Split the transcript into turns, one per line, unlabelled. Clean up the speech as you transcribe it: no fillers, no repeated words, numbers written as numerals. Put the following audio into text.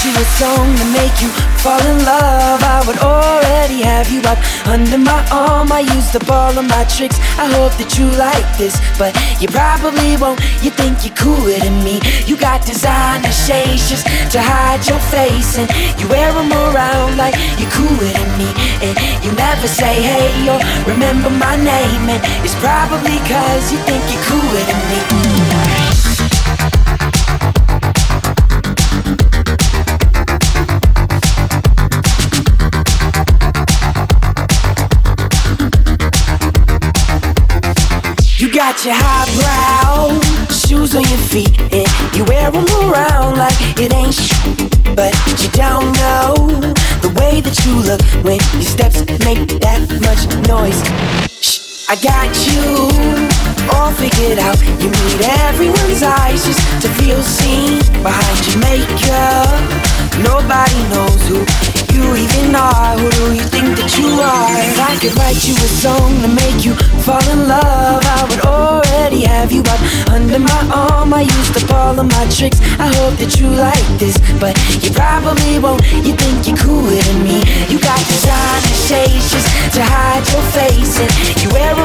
you a song to make you fall in love, I would already have you up under my arm. I used up all of my tricks, I hope that you like this, but you probably won't. You think you're cooler than me. You got designer shades just to hide your face, and you wear them around like you're cooler than me. And you never say hey or remember my name, and it's probably cause you think you're cooler than me. You got your highbrow shoes on your feet, and you wear them around like it ain't but you don't know the way that you look when your steps make that much noise. Shh, I got you all figured out. You need everyone's eyes just to feel seen behind your makeup. Nobody knows who you even are. Who do you think that you are? If I could write you a song to make you fall in love, I would already have you up under my arm. I used up all of my tricks, I hope that you like this, but you probably won't. You think you're cooler than me. You got designer shades just to hide your face, and you wear